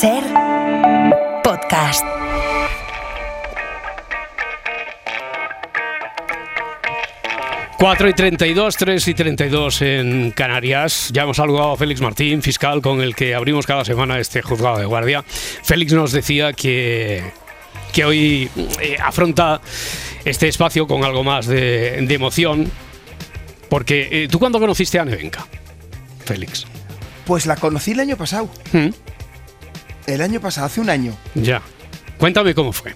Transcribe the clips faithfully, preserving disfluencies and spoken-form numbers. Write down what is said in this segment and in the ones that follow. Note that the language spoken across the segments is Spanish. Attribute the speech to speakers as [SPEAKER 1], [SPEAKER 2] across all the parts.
[SPEAKER 1] Ser podcast.
[SPEAKER 2] cuatro y treinta y dos, tres y treinta y dos en Canarias. Ya hemos saludado a Félix Martín, fiscal con el que abrimos cada semana este juzgado de guardia. Félix nos decía que, que hoy eh, afronta este espacio con algo más de, de emoción. Porque, eh, ¿tú cuándo conociste a Nevenka, Félix?
[SPEAKER 3] Pues la conocí el año pasado. ¿Mm? El año pasado, hace un año.
[SPEAKER 2] Ya. Cuéntame cómo fue.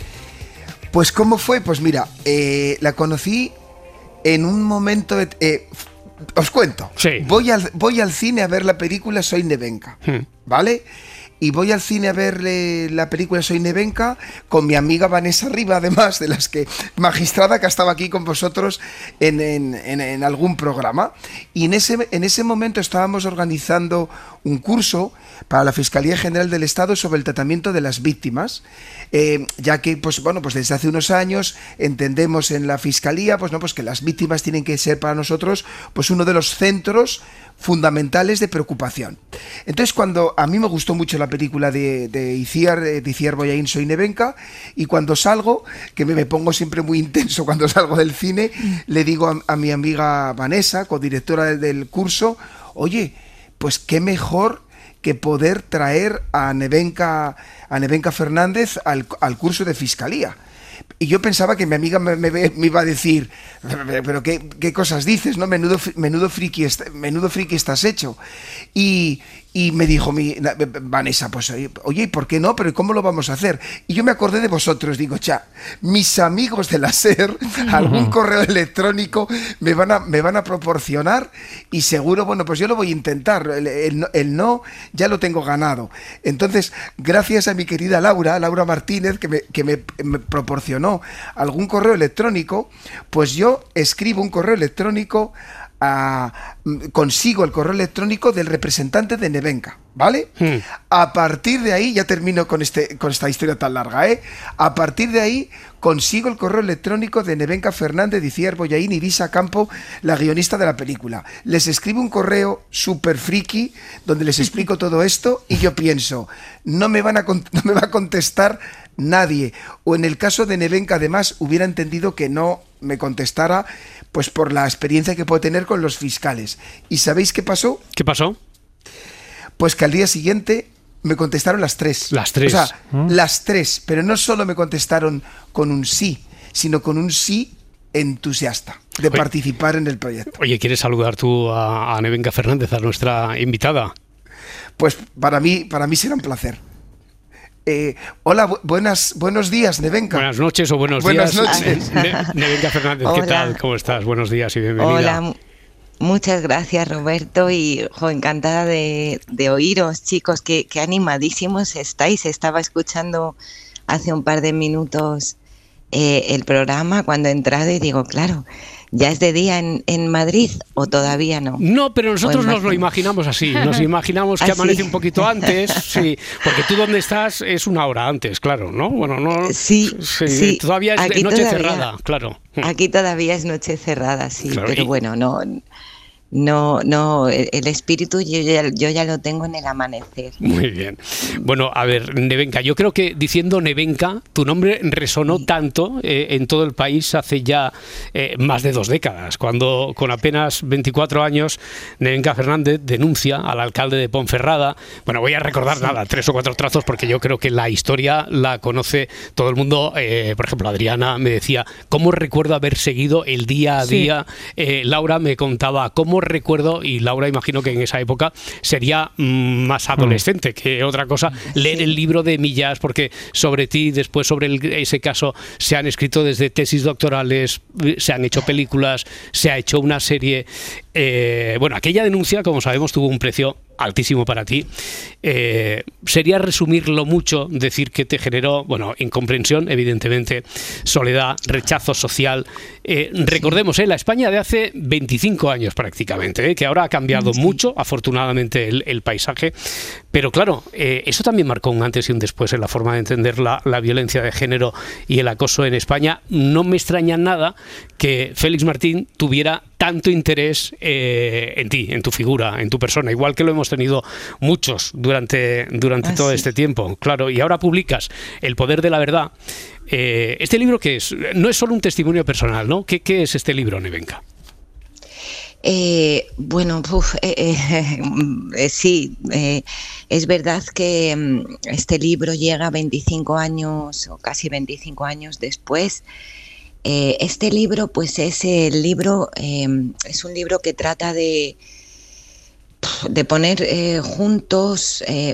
[SPEAKER 3] Pues cómo fue, pues mira, eh, la conocí en un momento de, eh, os cuento.
[SPEAKER 2] Sí.
[SPEAKER 3] Voy al, voy al cine a ver la película Soy Nevenka, ¿Mm? ¿vale? Y voy al cine a ver la película Soy Nevenka con mi amiga Vanessa Riva, además de las que magistrada que ha estado aquí con vosotros en, en, en, en algún programa. Y en ese, en ese momento estábamos organizando un curso para la Fiscalía General del Estado sobre el tratamiento de las víctimas, eh, ya que pues bueno pues desde hace unos años entendemos en la Fiscalía pues no pues que las víctimas tienen que ser para nosotros pues uno de los centros fundamentales de preocupación. Entonces, cuando a mí me gustó mucho la película de, de Itziar, de Itziar Bollaín, Soy Nevenka, y cuando salgo, que me, me pongo siempre muy intenso cuando salgo del cine, le digo a, a mi amiga Vanessa, codirectora del, del curso, oye, pues qué mejor que poder traer a Nevenka, a Nevenka Fernández al, al curso de Fiscalía. Y yo pensaba que mi amiga me, me, me iba a decir, pero qué, qué cosas dices, ¿no? Menudo, menudo, friki, menudo friki estás hecho. Y, y me dijo mi, Vanessa, pues oye, ¿y por qué no? Pero ¿cómo lo vamos a hacer? Y yo me acordé de vosotros, digo, cha, mis amigos de la SER, algún correo electrónico me van a, me van a proporcionar y seguro, bueno, pues yo lo voy a intentar. El, el, el no ya lo tengo ganado. Entonces, gracias a mi querida Laura, Laura Martínez, que me, que me, me proporcionó algún correo electrónico, pues yo escribo un correo electrónico a, consigo el correo electrónico del representante de Nevenka, ¿vale? Hmm. A partir de ahí, ya termino con, este, con esta historia tan larga, ¿eh? A partir de ahí consigo el correo electrónico de Nevenka Fernández, Itziar Bollaín y Visa Campo, la guionista de la película. Les escribo un correo súper friki donde les explico todo esto y yo pienso, no me, van a, no me va a contestar nadie. O en el caso de Nevenka, además, hubiera entendido que no me contestara pues por la experiencia que puedo tener con los fiscales. ¿Y sabéis qué pasó?
[SPEAKER 2] ¿Qué pasó?
[SPEAKER 3] Pues que al día siguiente me contestaron las tres.
[SPEAKER 2] Las tres.
[SPEAKER 3] O sea, ¿Mm? las tres. Pero no solo me contestaron con un sí, sino con un sí entusiasta de oye, participar en el proyecto.
[SPEAKER 2] Oye, ¿quieres saludar tú a, a Nevenka Fernández, a nuestra invitada?
[SPEAKER 3] Pues para mí, para mí será un placer. Eh, hola, bu- buenas, buenos días, Nevenka.
[SPEAKER 2] Buenas noches o buenos
[SPEAKER 3] buenas
[SPEAKER 2] días.
[SPEAKER 3] Buenas noches.
[SPEAKER 2] Ne- Nevenka Fernández, ¿qué
[SPEAKER 4] Hola.
[SPEAKER 2] tal? ¿Cómo estás? Buenos días y bienvenida.
[SPEAKER 4] Hola, muchas gracias, Roberto, y jo, encantada de, de oíros, chicos, qué, qué animadísimos estáis. Estaba escuchando hace un par de minutos eh, el programa cuando he entrado y digo, claro, ¿ya es de día en, en Madrid o todavía no?
[SPEAKER 2] No, pero nosotros
[SPEAKER 4] Pues
[SPEAKER 2] nos lo imaginamos así. Nos imaginamos que
[SPEAKER 4] ¿Ah,
[SPEAKER 2] amanece
[SPEAKER 4] sí?
[SPEAKER 2] un poquito antes, sí, porque tú donde estás es una hora antes, claro, ¿no? Bueno, no.
[SPEAKER 4] Sí,
[SPEAKER 2] sí,
[SPEAKER 4] sí.
[SPEAKER 2] Todavía es
[SPEAKER 4] Aquí
[SPEAKER 2] noche
[SPEAKER 4] todavía-
[SPEAKER 2] cerrada, claro.
[SPEAKER 4] Aquí todavía es noche cerrada, sí,
[SPEAKER 2] Claro,
[SPEAKER 4] pero
[SPEAKER 2] y-
[SPEAKER 4] bueno, no, no, no, el, el espíritu yo ya, yo ya lo tengo en el amanecer.
[SPEAKER 2] Muy bien. Bueno, a ver, Nevenka, yo creo que diciendo Nevenka, tu nombre resonó
[SPEAKER 4] Sí.
[SPEAKER 2] tanto eh, en todo el país hace ya eh, más de dos décadas, cuando con apenas veinticuatro años Nevenka Fernández denuncia al alcalde de Ponferrada. Bueno, voy a recordar
[SPEAKER 4] Sí.
[SPEAKER 2] nada, tres o cuatro trazos, porque yo creo que la historia la conoce todo el mundo. Eh, por ejemplo, Adriana me decía, ¿cómo recuerdo haber seguido el día a
[SPEAKER 4] Sí.
[SPEAKER 2] día? Eh, Laura me contaba, ¿cómo recuerdo? Y Laura, imagino que en esa época sería mm, más adolescente que otra cosa, leer
[SPEAKER 4] Sí.
[SPEAKER 2] el libro de Millás, porque sobre ti, después sobre el- ese caso, se han escrito desde tesis doctorales, se han hecho películas, se ha hecho una serie. Eh, bueno, aquella denuncia, como sabemos, tuvo un precio altísimo para ti. Eh, sería resumirlo mucho, decir que te generó, bueno, incomprensión, evidentemente, soledad, rechazo social. Eh, recordemos, eh, la España de hace veinticinco años prácticamente, eh, que ahora ha cambiado
[SPEAKER 4] Sí.
[SPEAKER 2] mucho, afortunadamente, el, el paisaje, pero claro, eh, eso también marcó un antes y un después en la forma de entender la, la violencia de género y el acoso en España. No me extraña nada que Félix Martín tuviera tanto interés eh, en ti, en tu figura, en tu persona, igual que lo hemos tenido muchos durante, durante ah, todo sí. este tiempo. Claro, y ahora publicas El poder de la verdad. Eh, este libro, ¿qué es? No es solo un testimonio personal, ¿no? ¿Qué, qué es este libro, Nevenka?
[SPEAKER 4] Eh, bueno, uf, eh, eh, eh, sí, eh, es verdad que um, este libro llega veinticinco años o casi veinticinco años después. Eh, este libro, pues es el libro, eh, es un libro que trata de de poner eh, juntos eh,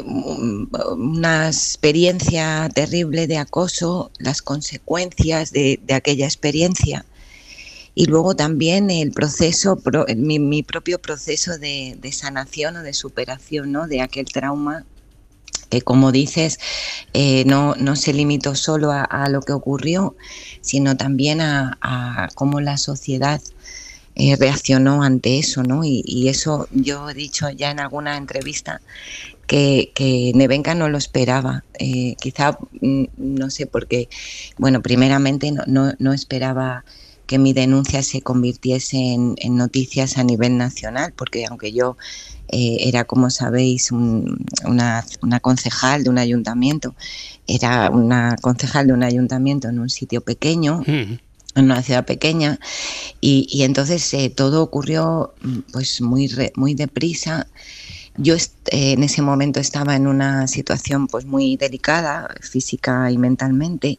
[SPEAKER 4] una experiencia terrible de acoso, las consecuencias de, de aquella experiencia. Y luego también el proceso, mi, mi propio proceso de, de sanación o de superación, ¿no?, de aquel trauma que, como dices, eh, no, no se limitó solo a, a lo que ocurrió, sino también a, a cómo la sociedad eh, reaccionó ante eso, ¿no? Y, y eso yo he dicho ya en alguna entrevista que, que Nevenka no lo esperaba. Eh, quizá, no sé, porque, bueno, primeramente no, no, no esperaba que mi denuncia se convirtiese en, en noticias a nivel nacional, porque aunque yo eh, era, como sabéis, un, una, una concejal de un ayuntamiento, era una concejal de un ayuntamiento en un sitio pequeño, mm. en una ciudad pequeña, y, y entonces eh, todo ocurrió pues muy, re, muy deprisa. Yo eh, en ese momento estaba en una situación pues muy delicada, física y mentalmente.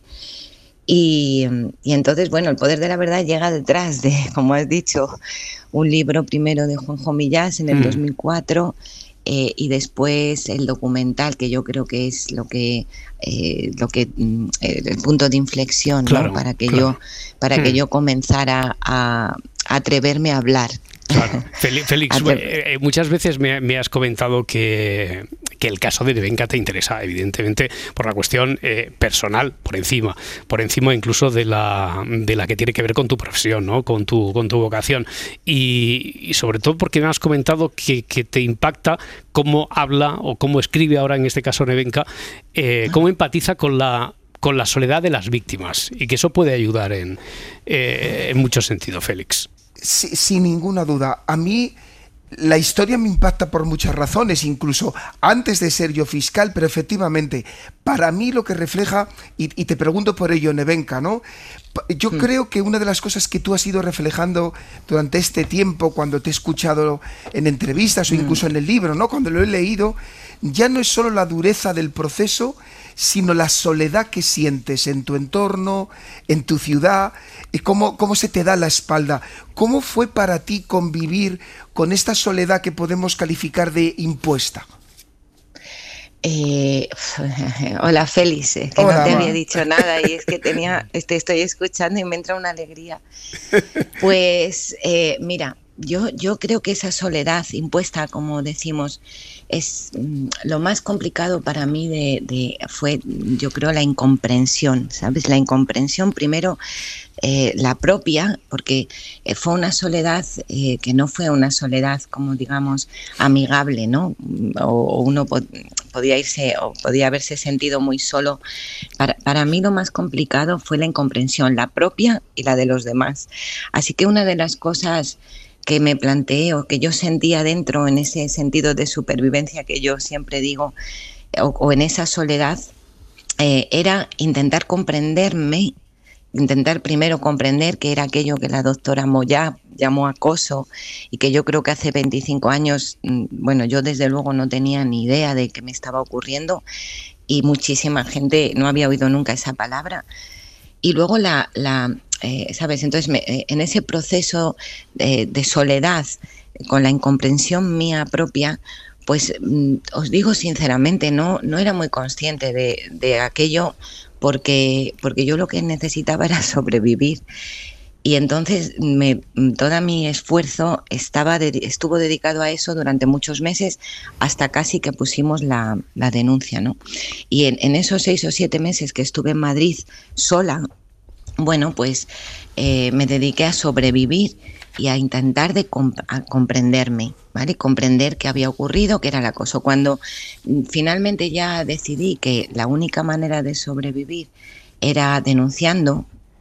[SPEAKER 4] Y, y entonces, bueno, El poder de la verdad llega detrás de, como has dicho, un libro primero de Juanjo Millás en el mm. dos mil cuatro eh, y después el documental, que yo creo que es lo que eh, lo que eh, el punto de inflexión, claro, ¿no?, para que claro. yo para mm. que yo comenzara a, a atreverme a hablar.
[SPEAKER 2] Claro. Félix, eh, muchas veces me, me has comentado que, que el caso de Nevenka te interesa, evidentemente, por la cuestión eh, personal, por encima, por encima incluso de la, de la que tiene que ver con tu profesión, ¿no?, con tu, con tu vocación. Y, y sobre todo porque me has comentado que, que te impacta cómo habla o cómo escribe ahora, en este caso Nevenka, eh, cómo empatiza con la con la soledad de las víctimas, y que eso puede ayudar en, eh, en muchos sentidos, Félix.
[SPEAKER 3] Sí, sin ninguna duda. A mí la historia me impacta por muchas razones, incluso antes de ser yo fiscal, pero efectivamente, para mí lo que refleja, y, y te pregunto por ello, Nevenka, ¿no? Yo mm. creo que una de las cosas que tú has ido reflejando durante este tiempo, cuando te he escuchado en entrevistas o incluso mm. en el libro, ¿no?, cuando lo he leído, ya no es solo la dureza del proceso, sino la soledad que sientes en tu entorno, en tu ciudad, y cómo, cómo se te da la espalda. ¿Cómo fue para ti convivir con esta soledad que podemos calificar de impuesta?
[SPEAKER 4] Eh, hola Félix, que hola, no te ma. había dicho nada y es que tenía, te estoy escuchando y me entra una alegría. Pues eh, mira, yo, yo creo que esa soledad impuesta, como decimos, es mm, lo más complicado para mí de, de fue, yo creo, la incomprensión, ¿sabes? La incomprensión primero, eh, la propia, porque eh, fue una soledad eh, que no fue una soledad como, digamos, amigable, ¿no? O, o uno pod- podía irse o podía haberse sentido muy solo. Para, para mí lo más complicado fue la incomprensión, la propia y la de los demás. Así que una de las cosas que me planteé o que yo sentía dentro, en ese sentido de supervivencia que yo siempre digo, o, o en esa soledad, eh, era intentar comprenderme, intentar primero comprender qué era aquello que la doctora Moyá llamó acoso y que yo creo que hace veinticinco años, bueno, yo desde luego no tenía ni idea de que me estaba ocurriendo y muchísima gente no había oído nunca esa palabra. Y luego la... la Eh, ¿sabes? Entonces, me, eh, en ese proceso de, de soledad, con la incomprensión mía propia, pues mm, os digo sinceramente, no, no era muy consciente de, de aquello porque, porque yo lo que necesitaba era sobrevivir. Y entonces me, todo mi esfuerzo estaba de, estuvo dedicado a eso durante muchos meses, hasta casi que pusimos la, la denuncia, ¿no? Y en, en esos seis o siete meses que estuve en Madrid sola, bueno, pues eh, me dediqué a sobrevivir y a intentar de comp- a comprenderme, ¿vale? Comprender qué había ocurrido, qué era el acoso. Cuando finalmente ya decidí que la única manera de sobrevivir era denunciando,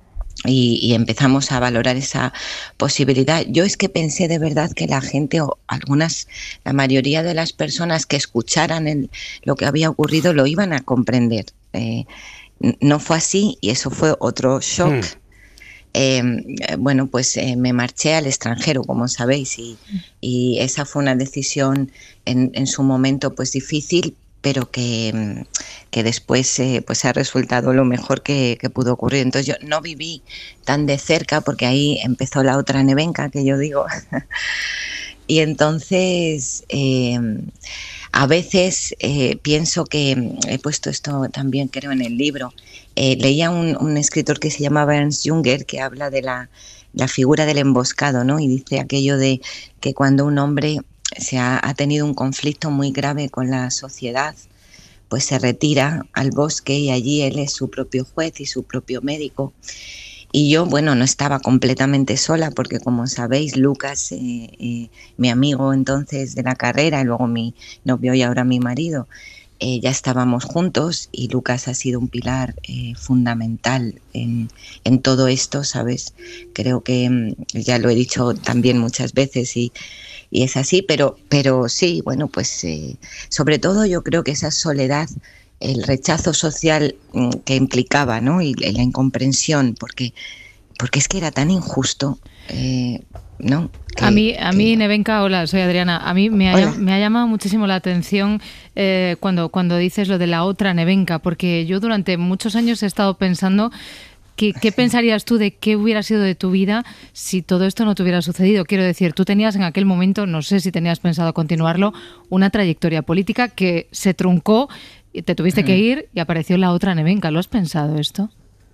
[SPEAKER 4] Y, y empezamos a valorar esa posibilidad. Yo es que pensé de verdad que la gente, o algunas, la mayoría de las personas que escucharan el, lo que había ocurrido lo iban a comprender. Eh, no fue así y eso fue otro shock. Mm. Eh, bueno, pues eh, me marché al extranjero, como sabéis, y, y esa fue una decisión en, en su momento pues difícil, pero que, que después eh, pues ha resultado lo mejor que, que pudo ocurrir. Entonces yo no viví tan de cerca porque ahí empezó la otra Nevenka, que yo digo. Y entonces eh, a veces eh, pienso que, he puesto esto también creo en el libro, eh, leía un, un escritor que se llamaba Ernst Junger, que habla de la, la figura del emboscado, ¿no? Y dice aquello de que cuando un hombre se ha, ha tenido un conflicto muy grave con la sociedad, pues se retira al bosque y allí él es su propio juez y su propio médico. Y yo, bueno, no estaba completamente sola porque, como sabéis, Lucas, eh, eh, mi amigo entonces de la carrera, y luego mi novio y ahora mi marido, eh, ya estábamos juntos y Lucas ha sido un pilar eh, fundamental en, en todo esto, ¿sabes? Creo que ya lo he dicho también muchas veces y Y es así, pero, pero sí, bueno, pues eh, sobre todo yo creo que esa soledad, el rechazo social que implicaba, ¿no? Y la incomprensión, porque, porque es que era tan injusto, eh, ¿no? Que,
[SPEAKER 5] a mí, a mí
[SPEAKER 4] que...
[SPEAKER 5] Nevenka, hola, soy Adriana. A mí me ha, me ha llamado muchísimo la atención eh, cuando, cuando dices lo de la otra Nevenka, porque yo durante muchos años he estado pensando ¿Qué, ¿Qué pensarías tú de qué hubiera sido de tu vida si todo esto no te hubiera sucedido? Quiero decir, tú tenías en aquel momento, no sé si tenías pensado continuarlo, una trayectoria política que se truncó, y te tuviste que ir y apareció la otra Nevenka. ¿Lo has pensado esto?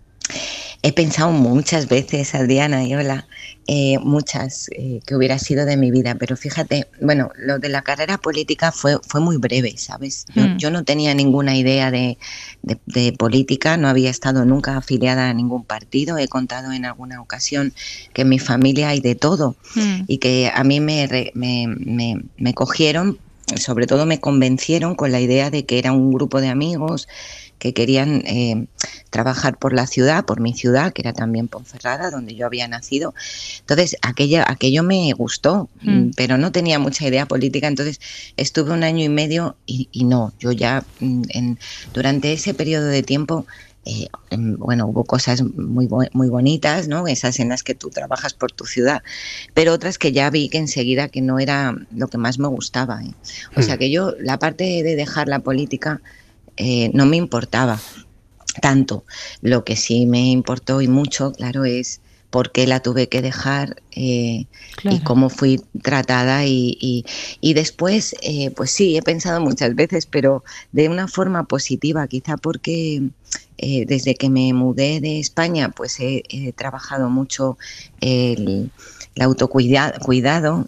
[SPEAKER 4] He pensado muchas veces, Adriana, y hola, eh, muchas eh, que hubiera sido de mi vida, pero fíjate, bueno, lo de la carrera política fue, fue muy breve, ¿sabes? Yo, mm. yo no tenía ninguna idea de, de, de política, no había estado nunca afiliada a ningún partido, he contado en alguna ocasión que en mi familia hay de todo mm. y que a mí me, me, me, me cogieron, sobre todo me convencieron con la idea de que era un grupo de amigos que querían eh, trabajar por la ciudad, por mi ciudad, que era también Ponferrada, donde yo había nacido. Entonces, aquella, aquello me gustó, mm. pero no tenía mucha idea política. Entonces, estuve un año y medio y, y no, yo ya en, durante ese periodo de tiempo, eh, bueno, hubo cosas muy, muy bonitas, ¿no? Esas en las que tú trabajas por tu ciudad, pero otras que ya vi que enseguida que no era lo que más me gustaba, ¿eh? O mm. sea, que yo, la parte de dejar la política, Eh, no me importaba tanto. Lo que sí me importó y mucho, claro, es por qué la tuve que dejar eh, claro. y cómo fui tratada y, y, y después, eh, pues sí, he pensado muchas veces, pero de una forma positiva, quizá porque eh, desde que me mudé de España, pues he, he trabajado mucho el, el autocuidado, cuidado,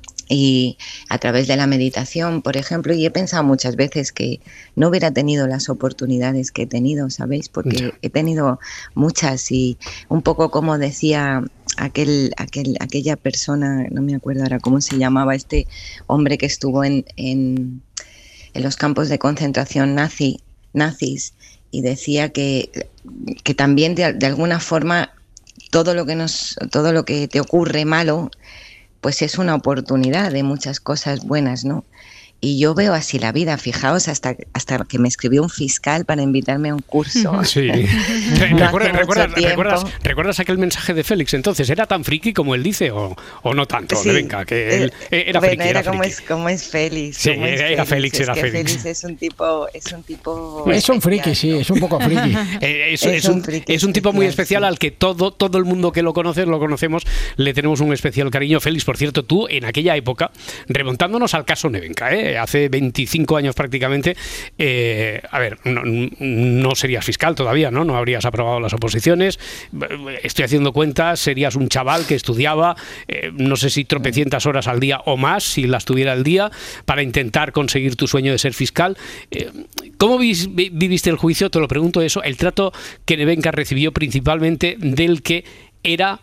[SPEAKER 4] y a través de la meditación, por ejemplo, y he pensado muchas veces que no hubiera tenido las oportunidades que he tenido, ¿sabéis? Porque he tenido muchas y un poco como decía aquel, aquel, aquella persona, no me acuerdo ahora cómo se llamaba, este hombre que estuvo en, en, en los campos de concentración nazi, nazis, y decía que, que también de, de alguna forma todo lo que nos, todo lo que te ocurre malo, pues es una oportunidad de muchas cosas buenas, ¿no? Y yo veo así la vida, fijaos, hasta, hasta que me escribió un fiscal para invitarme a un curso.
[SPEAKER 2] Sí. no ¿Recuerdas, recuerdas, ¿recuerdas, ¿Recuerdas aquel mensaje de Félix entonces? ¿Era tan friki como él dice o, o no tanto?
[SPEAKER 4] Sí.
[SPEAKER 2] Venga, que él era
[SPEAKER 4] bueno,
[SPEAKER 2] friki.
[SPEAKER 4] era,
[SPEAKER 2] era
[SPEAKER 4] como,
[SPEAKER 2] friki.
[SPEAKER 4] Es, como es Félix.
[SPEAKER 2] Sí,
[SPEAKER 4] como es
[SPEAKER 2] era
[SPEAKER 4] Félix,
[SPEAKER 2] Félix, era
[SPEAKER 4] es que
[SPEAKER 2] Félix.
[SPEAKER 4] Félix es un tipo... Es un, tipo
[SPEAKER 6] es un friki, sí, es un poco friki.
[SPEAKER 2] eh, es, es, es, un, friki es un tipo muy especial sí. al que todo, todo el mundo que lo conoce, lo conocemos, le tenemos un especial cariño. Félix, por cierto, tú en aquella época, remontándonos al caso Nevenka, ¿eh? hace veinticinco años prácticamente, eh, a ver, no, no serías fiscal todavía, ¿no? No habrías aprobado las oposiciones, estoy haciendo cuentas, serías un chaval que estudiaba, eh, no sé si tropecientas horas al día o más, si las tuviera al día, para intentar conseguir tu sueño de ser fiscal. Eh, ¿Cómo viviste el juicio? Te lo pregunto eso, el trato que Nevenka recibió principalmente del que era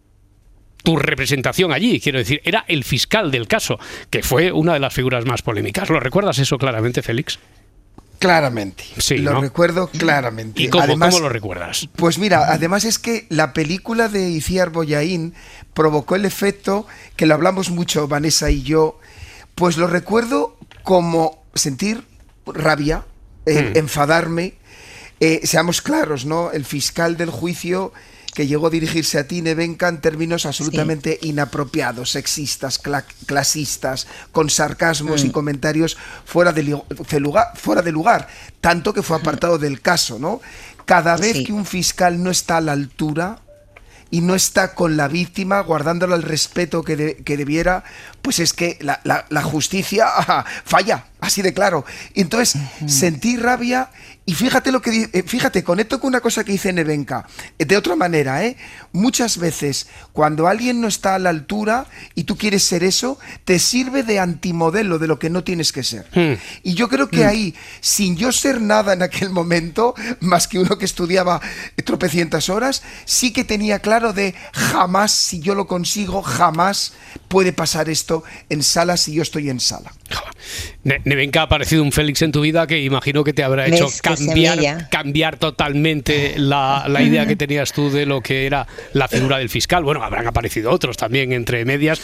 [SPEAKER 2] tu representación allí, quiero decir, era el fiscal del caso, que fue una de las figuras más polémicas. ¿Lo recuerdas eso claramente, Félix?
[SPEAKER 3] Claramente,
[SPEAKER 2] sí,
[SPEAKER 3] lo
[SPEAKER 2] ¿no?
[SPEAKER 3] recuerdo claramente.
[SPEAKER 2] ¿Y cómo,
[SPEAKER 3] además,
[SPEAKER 2] cómo lo recuerdas?
[SPEAKER 3] Pues mira, además es que la película de Itziar Bollaín provocó el efecto, que lo hablamos mucho Vanessa y yo, pues lo recuerdo como sentir rabia, eh, hmm. enfadarme, eh, seamos claros, ¿no? El fiscal del juicio que llegó a dirigirse a ti, Nevenka, en términos absolutamente sí. inapropiados, sexistas, cla- clasistas, con sarcasmos mm. y comentarios fuera de, li- de lugar, fuera de lugar, tanto que fue apartado mm. del caso, ¿no? Cada vez sí. que un fiscal no está a la altura y no está con la víctima, guardándole el respeto que, de, que debiera, pues es que la, la, la justicia ajá, falla, así de claro. Entonces, uh-huh. sentí rabia y fíjate lo que eh, fíjate, conecto con una cosa que dice Nevenka, de otra manera, ¿eh? Muchas veces, cuando alguien no está a la altura y tú quieres ser eso, te sirve de antimodelo de lo que no tienes que ser. Hmm. Y yo creo que hmm. ahí, sin yo ser nada en aquel momento, más que uno que estudiaba tropecientas horas, sí que tenía claro de jamás, si yo lo consigo, jamás puede pasar esto en sala si yo estoy en sala.
[SPEAKER 2] Nevenka, ha aparecido un Félix en tu vida que imagino que te habrá hecho cambiar, cambiar totalmente la, la idea que tenías tú de lo que era la figura del fiscal. Bueno, habrán aparecido otros también entre medias,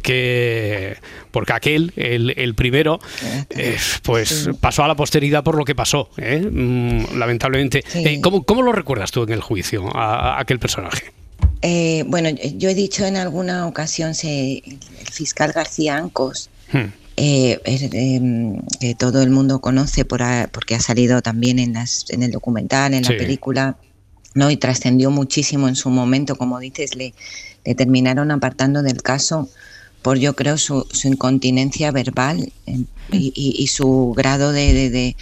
[SPEAKER 2] porque, porque aquel, el, el primero, eh, pues sí. pasó a la posteridad por lo que pasó, ¿eh? mm, lamentablemente. Sí. Eh, ¿cómo, ¿Cómo lo recuerdas tú en el juicio, a, a aquel personaje?
[SPEAKER 4] Eh, bueno, yo he dicho en alguna ocasión, se, el fiscal García Ancos, hmm. Eh, eh, eh, todo el mundo conoce por a, porque ha salido también en, las, en el documental, en sí. la película, ¿no? Y trascendió muchísimo en su momento, como dices, le, le terminaron apartando del caso por, yo creo, su, su incontinencia verbal eh, y, y, y su grado de, de, de,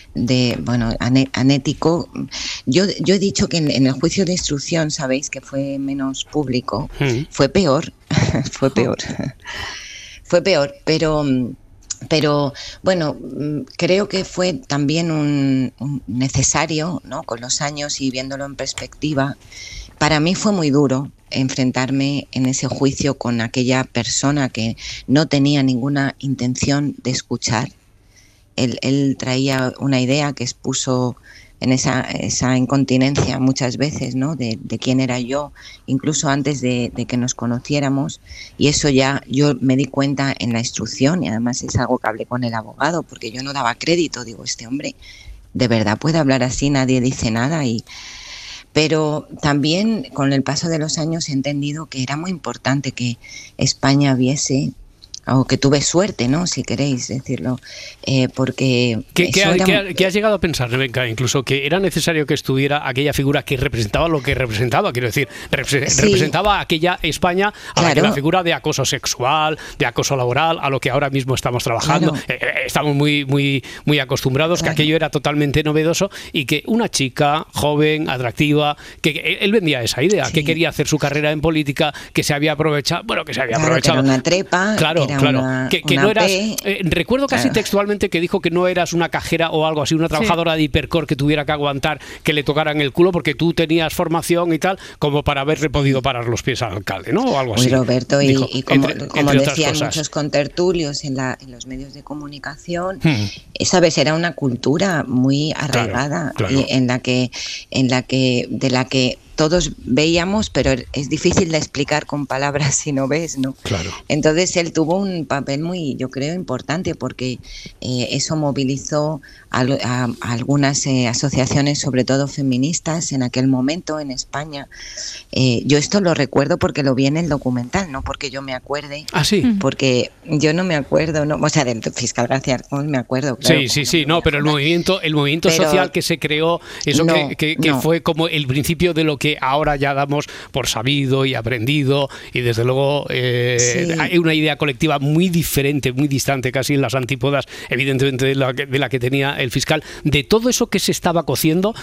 [SPEAKER 4] de bueno, anético. Yo, yo he dicho que en, en el juicio de instrucción, sabéis que fue menos público, mm. fue peor, fue peor. Fue peor, pero, pero bueno, creo que fue también un, un necesario, ¿no? Con los años y viéndolo en perspectiva. Para mí fue muy duro enfrentarme en ese juicio con aquella persona que no tenía ninguna intención de escuchar. Él, él traía una idea que expuso en esa, esa incontinencia muchas veces, ¿no? De, de quién era yo, incluso antes de, de que nos conociéramos, y eso ya yo me di cuenta en la instrucción, y además es algo que hablé con el abogado, porque yo no daba crédito, digo, este hombre de verdad puede hablar así, nadie dice nada, y pero también con el paso de los años he entendido que era muy importante que España viese, o que tuve suerte, ¿no? Si queréis decirlo, eh, porque...
[SPEAKER 2] ¿Qué, ¿qué, era... ¿qué, ¿Qué has llegado a pensar, Nevenka, incluso que era necesario que estuviera aquella figura que representaba lo que representaba? Quiero decir, repre- sí. representaba aquella España a claro. la que la figura de acoso sexual, de acoso laboral, a lo que ahora mismo estamos trabajando. Claro. Eh, estamos muy, muy, muy acostumbrados, claro. que aquello era totalmente novedoso y que una chica joven, atractiva, que él vendía esa idea, sí. que quería hacer su carrera en política, que se había aprovechado, bueno, que se había
[SPEAKER 4] claro,
[SPEAKER 2] aprovechado.
[SPEAKER 4] Que era una trepa,
[SPEAKER 2] claro.
[SPEAKER 4] Era
[SPEAKER 2] Claro,
[SPEAKER 4] una,
[SPEAKER 2] que, que
[SPEAKER 4] una
[SPEAKER 2] no eras.
[SPEAKER 4] P,
[SPEAKER 2] Eh, recuerdo casi claro. textualmente que dijo que no eras una cajera o algo así, una trabajadora sí. de Hipercor que tuviera que aguantar que le tocaran el culo porque tú tenías formación y tal, como para haberle podido parar los pies al alcalde, ¿no? O algo así.
[SPEAKER 4] Uy, Roberto,
[SPEAKER 2] dijo,
[SPEAKER 4] y, y como,
[SPEAKER 2] entre,
[SPEAKER 4] como
[SPEAKER 2] entre
[SPEAKER 4] decían muchos contertulios en, la, en los medios de comunicación, hmm. sabes, era una cultura muy arraigada claro, claro. Y en la que, en la que, de la que todos veíamos, pero es difícil de explicar con palabras si no ves, ¿no?
[SPEAKER 2] Claro.
[SPEAKER 4] Entonces él tuvo un papel muy, yo creo, importante porque eh, eso movilizó a, a, a algunas eh, asociaciones, sobre todo feministas, en aquel momento en España. Eh, yo esto lo recuerdo porque lo vi en el documental, no porque yo me acuerde.
[SPEAKER 2] Ah, sí.
[SPEAKER 4] Porque yo no me acuerdo, no, o sea, del fiscal García Arcos me acuerdo. Claro,
[SPEAKER 2] sí, sí,
[SPEAKER 4] no
[SPEAKER 2] sí, no, pero el movimiento, el movimiento pero, social que se creó, eso no, que, que, que no. fue como el principio de lo que ahora ya damos por sabido y aprendido, y desde luego eh, sí. hay una idea colectiva muy diferente, muy distante, casi en las antípodas, evidentemente, de la que, de la que tenía el fiscal, de todo eso que se estaba cociendo,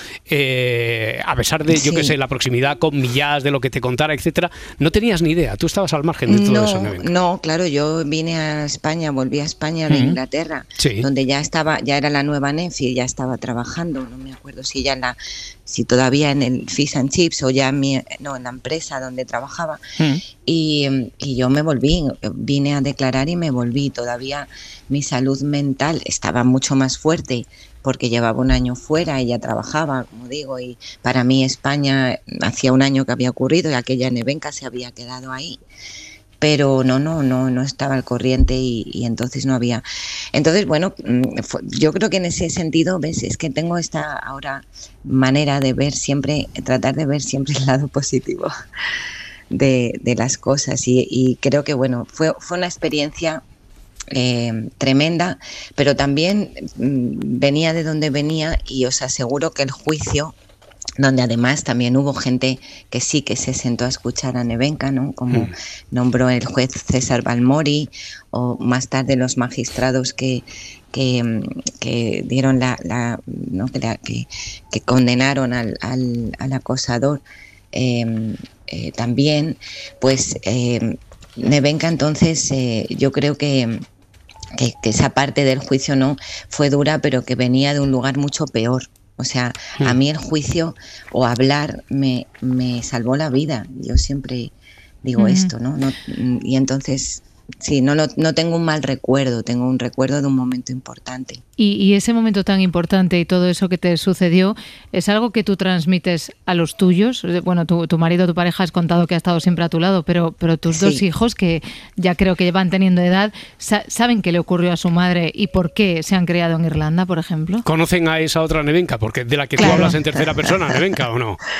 [SPEAKER 2] eh, a pesar de, sí. yo qué sé, la proximidad con Millás, de lo que te contara, etcétera, no tenías ni idea, tú estabas al margen de todo
[SPEAKER 4] no,
[SPEAKER 2] eso.
[SPEAKER 4] No, no, claro, yo vine a España, volví a España de uh-huh. Inglaterra, sí. donde ya estaba, ya era la nueva Nefi, ya estaba trabajando, no me acuerdo si ya en la si todavía en el Fish and Chips o ya en, mi, no, en la empresa donde trabajaba. Mm. Y, y yo me volví, vine a declarar y me volví. Todavía mi salud mental estaba mucho más fuerte porque llevaba un año fuera y ya trabajaba, como digo, y para mí España hacía un año que había ocurrido y aquella Nevenka se había quedado ahí. Pero no, no, no, no estaba al corriente y, y entonces no había. Entonces, bueno, fue, yo creo que en ese sentido, ves, es que tengo esta ahora manera de ver siempre, tratar de ver siempre el lado positivo de, de las cosas y, y creo que, bueno, fue, fue una experiencia eh, tremenda, pero también mm, venía de donde venía y os aseguro que el juicio, donde además también hubo gente que sí que se sentó a escuchar a Nevenka, ¿no? Como mm. nombró el juez César Balmori, o más tarde los magistrados que, que, que dieron la, la, ¿no? que, la que, que condenaron al, al, al acosador eh, eh, también, pues eh, Nevenka entonces eh, yo creo que, que, que esa parte del juicio no fue dura, pero que venía de un lugar mucho peor. O sea, a mí el juicio o hablar me, me salvó la vida. Yo siempre digo mm. esto, ¿no? no y entonces, sí, no, no, no tengo un mal recuerdo, tengo un recuerdo de un momento importante.
[SPEAKER 5] Y, y ese momento tan importante y todo eso que te sucedió, ¿es algo que tú transmites a los tuyos? Bueno, tu, tu marido, tu pareja, has contado que ha estado siempre a tu lado, pero, pero tus sí. dos hijos, que ya creo que van teniendo edad, sa- ¿saben qué le ocurrió a su madre y por qué se han criado en Irlanda, por ejemplo?
[SPEAKER 2] ¿Conocen a esa otra Nevenka? Porque de la que claro. tú hablas en tercera persona, ¿Nevenka o no?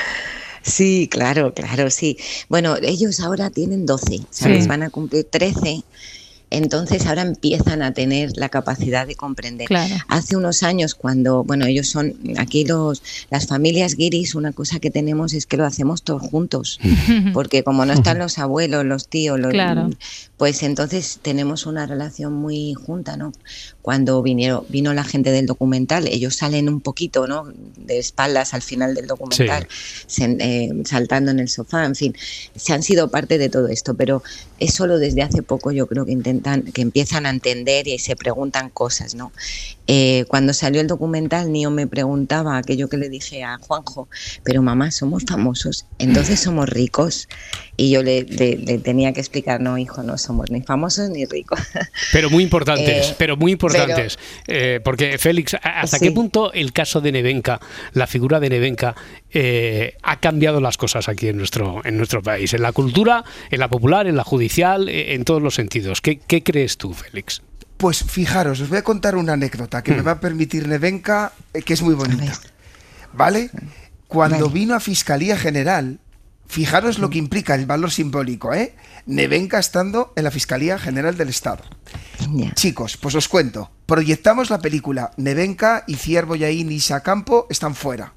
[SPEAKER 4] Sí, claro, claro, sí. Bueno, ellos ahora tienen doce, ¿sabes? Sí. Van a cumplir trece. Entonces ahora empiezan a tener la capacidad de comprender. Claro. Hace unos años cuando, bueno, ellos son, aquí los las familias guiris, una cosa que tenemos es que lo hacemos todos juntos, porque como no están los abuelos, los tíos, los, claro. pues entonces tenemos una relación muy junta, ¿no? Cuando vinieron, vino la gente del documental, ellos salen un poquito, ¿no? De espaldas al final del documental, sí. se, eh, saltando en el sofá, en fin, se han sido parte de todo esto, pero es solo desde hace poco yo creo que intentan que empiezan a entender y se preguntan cosas, ¿no? Eh, cuando salió el documental, Nio me preguntaba aquello que le dije a Juanjo, pero mamá, somos famosos, entonces somos ricos. Y yo le, le, le tenía que explicar, no, hijo, no somos ni famosos ni ricos.
[SPEAKER 2] Pero muy importantes, eh, pero muy importantes. Pero, eh, porque, Félix, ¿hasta sí. qué punto el caso de Nevenka, la figura de Nevenka, eh, ha cambiado las cosas aquí en nuestro, en nuestro país? En la cultura, en la popular, en la judicial, en todos los sentidos. ¿Qué, qué crees tú, Félix?
[SPEAKER 3] Pues fijaros, os voy a contar una anécdota que mm. me va a permitir Nevenka, que es muy bonita. ¿Vale? Cuando vale. vino a Fiscalía General, fijaros lo que implica el valor simbólico, ¿eh? Nevenka estando en la Fiscalía General del Estado. Yeah. Chicos, pues os cuento. Proyectamos la película. Nevenka y Ciervo Yaín y Isa Campo están fuera.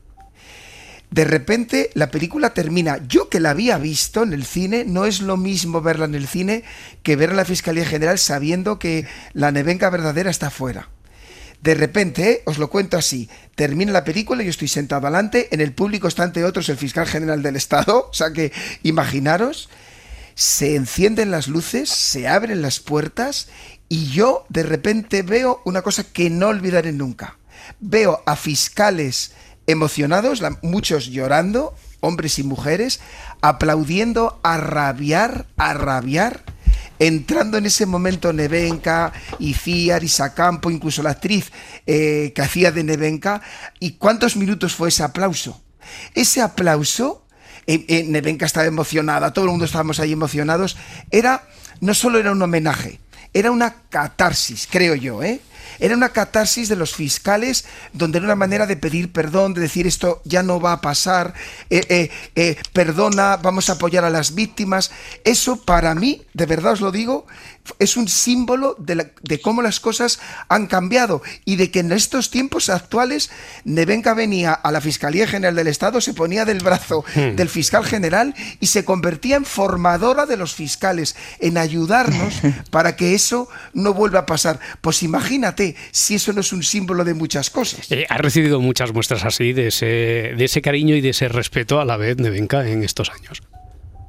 [SPEAKER 3] De repente la película termina. Yo que la había visto en el cine, no es lo mismo verla en el cine que verla en la Fiscalía General sabiendo que la Nevenka verdadera está fuera. De repente, ¿eh? os lo cuento así, termina la película, yo estoy sentado adelante, en el público está ante otros el fiscal general del Estado, o sea que imaginaros, se encienden las luces, se abren las puertas y yo de repente veo una cosa que no olvidaré nunca. Veo a fiscales emocionados, la, muchos llorando, hombres y mujeres, aplaudiendo a rabiar, a rabiar, entrando en ese momento Nevenka, Iciar, Isa Campo, incluso la actriz eh, que hacía de Nevenka. ¿Y cuántos minutos fue ese aplauso? Ese aplauso, eh, eh, Nevenka estaba emocionada, todo el mundo estábamos ahí emocionados, era, no solo era un homenaje, era una catarsis, creo yo, ¿eh? Era una catarsis de los fiscales, donde era una manera de pedir perdón, de decir esto ya no va a pasar, eh, eh, eh, perdona, vamos a apoyar a las víctimas. Eso para mí, de verdad os lo digo, es un símbolo de, la, de cómo las cosas han cambiado y de que en estos tiempos actuales Nevenka venía a la Fiscalía General del Estado, se ponía del brazo hmm. del fiscal general y se convertía en formadora de los fiscales, en ayudarnos para que eso no vuelva a pasar. Pues imagínate si eso no es un símbolo de muchas cosas.
[SPEAKER 2] Eh, ha recibido muchas muestras así de ese, de ese cariño y de ese respeto a la vez, Nevenka, en estos años.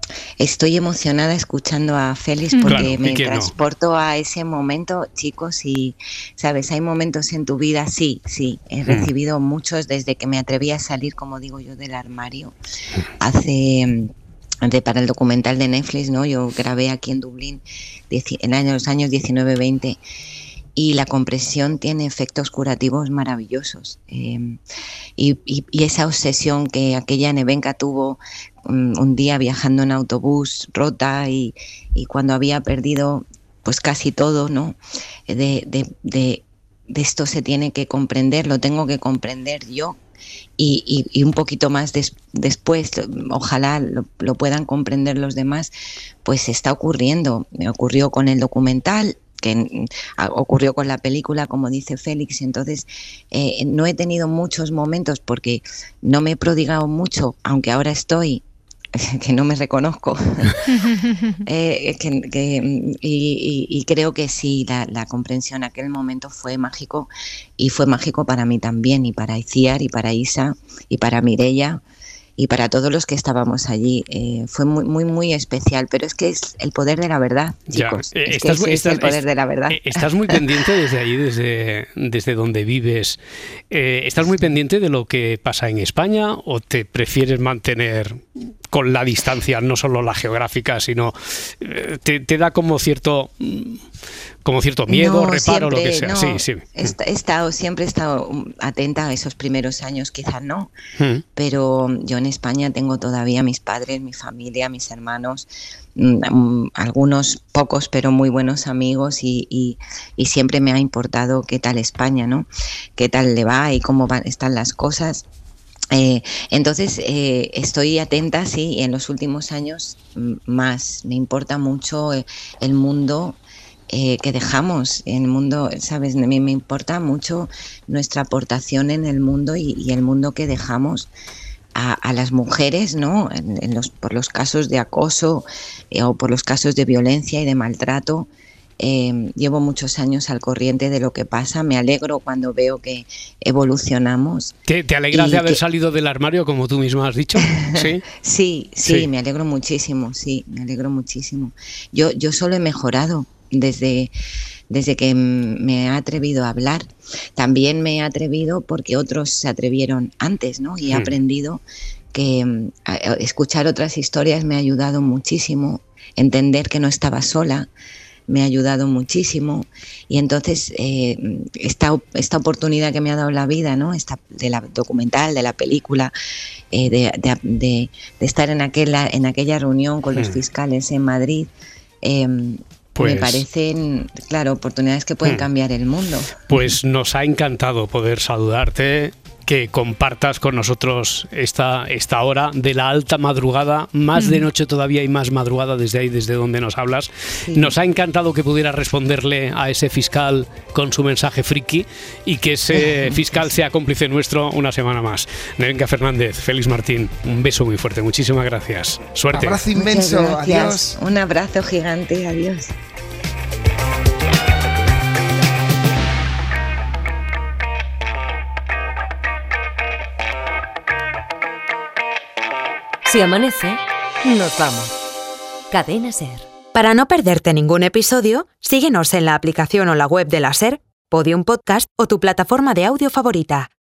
[SPEAKER 4] Estoy emocionada escuchando a Félix porque
[SPEAKER 2] claro,
[SPEAKER 4] me
[SPEAKER 2] no?
[SPEAKER 4] transporto a ese momento, chicos, y, ¿sabes? Hay momentos en tu vida, sí, sí, he recibido mm. muchos desde que me atreví a salir, como digo yo, del armario. Hace... De, para el documental de Netflix, ¿no? Yo grabé aquí en Dublín en los años diecinueve veinte y la compresión tiene efectos curativos maravillosos. Eh, y, y, y esa obsesión que aquella Nevenka tuvo um, un día viajando en autobús rota y, y cuando había perdido pues casi todo, ¿no? De, de, de, de esto se tiene que comprender, lo tengo que comprender yo. Y, y, y un poquito más des, después, ojalá lo, lo puedan comprender los demás, pues está ocurriendo. Me ocurrió con el documental, que a, ocurrió con la película, como dice Félix. Entonces, eh, no he tenido muchos momentos porque no me he prodigado mucho, aunque ahora estoy, que no me reconozco. eh, que, que, y, y, y creo que sí, la, la comprensión en aquel momento fue mágico y fue mágico para mí también, y para Itziar, y para Isa, y para Mireia, y para todos los que estábamos allí. Eh, fue muy, muy, muy especial, pero es que es el poder de la verdad, chicos. Ya, eh, es estás, que es estás, el poder de la verdad.
[SPEAKER 2] Estás muy pendiente desde allí, desde, desde donde vives. Eh, ¿Estás muy pendiente de lo que pasa en España o te prefieres mantener con la distancia, no solo la geográfica, sino eh, te, te da como cierto... como cierto miedo, no, reparo, siempre, lo que sea?
[SPEAKER 4] No,
[SPEAKER 2] sí, sí.
[SPEAKER 4] He estado, siempre he estado atenta a esos primeros años, quizás no, mm. pero yo en España tengo todavía mis padres, mi familia, mis hermanos, mmm, algunos pocos pero muy buenos amigos, y, y, y siempre me ha importado qué tal España, ¿no? Qué tal le va y cómo van, están las cosas. Eh, entonces eh, estoy atenta, sí, y en los últimos años más me importa mucho el, el mundo Eh, que dejamos en el mundo, ¿sabes? A mí me importa mucho nuestra aportación en el mundo y, y el mundo que dejamos a, a las mujeres, ¿no? En, en los, por los casos de acoso eh, o por los casos de violencia y de maltrato. Eh, llevo muchos años al corriente de lo que pasa. Me alegro cuando veo que evolucionamos.
[SPEAKER 2] ¿Te, te alegras de haber que... salido del armario, como tú misma has dicho? Sí,
[SPEAKER 4] sí, sí, sí, me alegro muchísimo, sí, me alegro muchísimo. Yo, yo solo he mejorado. Desde, desde que me he atrevido a hablar. También me he atrevido porque otros se atrevieron antes, ¿no? Y he mm. aprendido que a, a escuchar otras historias me ha ayudado muchísimo, entender que no estaba sola me ha ayudado muchísimo, y entonces eh, esta, esta oportunidad que me ha dado la vida, ¿no? Esta, de la documental, de la película, eh, de, de, de, de estar en aquella, en aquella reunión con mm. los fiscales en Madrid, eh, Pues, me parecen, claro, oportunidades que pueden cambiar el mundo.
[SPEAKER 2] Pues nos ha encantado poder saludarte, que compartas con nosotros esta, esta hora de la alta madrugada, más mm. de noche todavía y más madrugada desde ahí, desde donde nos hablas. Sí. Nos ha encantado que pudieras responderle a ese fiscal con su mensaje friki y que ese fiscal sea cómplice nuestro una semana más. Nevenka Fernández, Félix Martín, un beso muy fuerte, muchísimas gracias. Suerte.
[SPEAKER 3] Un abrazo inmenso, adiós.
[SPEAKER 4] Un abrazo gigante, adiós.
[SPEAKER 1] Si amanece, nos vamos. Cadena SER.
[SPEAKER 7] Para no perderte ningún episodio, síguenos en la aplicación o la web de la SER, Podium Podcast o tu plataforma de audio favorita.